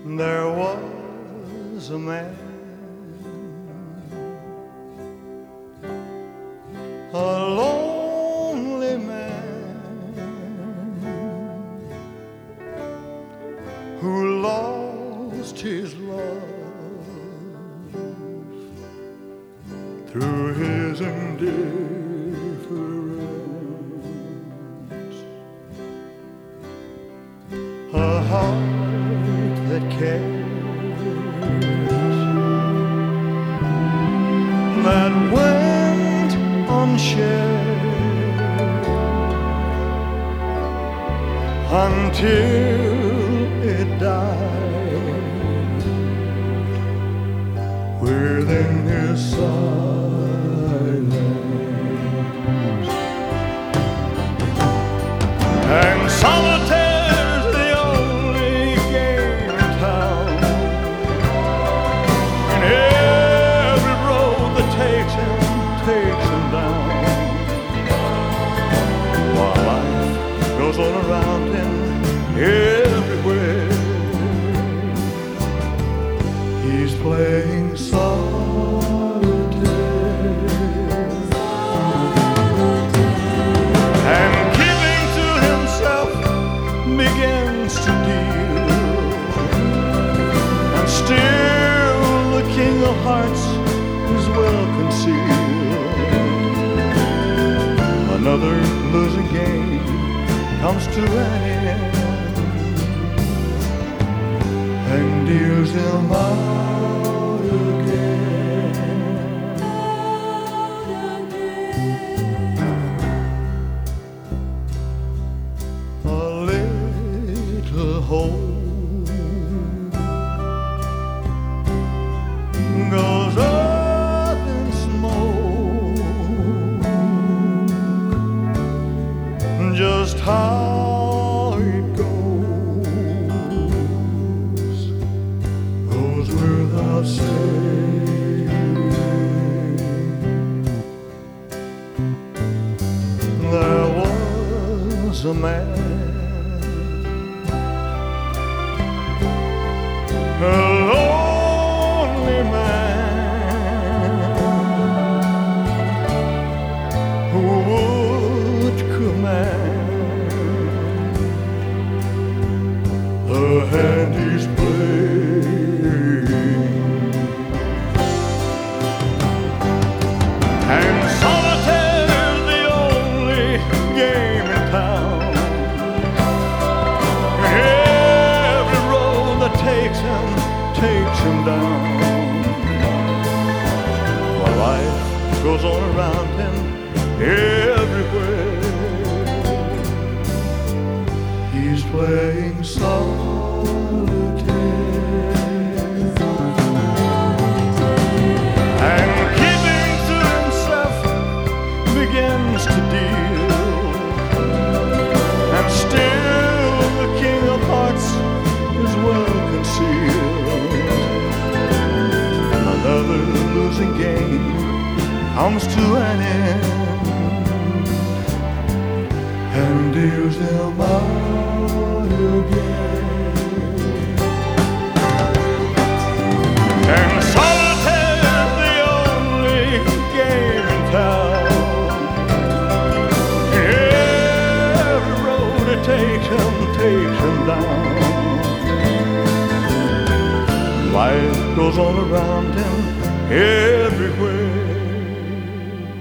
There was a man, a lonely man, who lost his love through his indifference. A heart that cares, that went unshared until it died within his silence. And solitaire's the only game in town, and every road that takes him down, while life goes on around him everywhere. He's playing solitaire and keeping to himself begins to deal, and still the king of hearts is well concealed. Another losing game comes to an end and deals him out again. A little hope goes up in smoke. Just how it goes without saying. There was a man, a lonely man, who would command the hand he's playing. And solitaire's the only game in town, and every road that takes him down, while life goes on around him everywhere. He's playing solitaire and keeping to himself begins to deal, and still the king of hearts is well concealed. Another losing game comes to an end and deals him out again. And solitaire's the only game in town, every road it takes him down. Life goes on around him everywhere.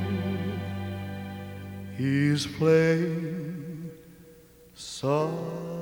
He's playing solitaire.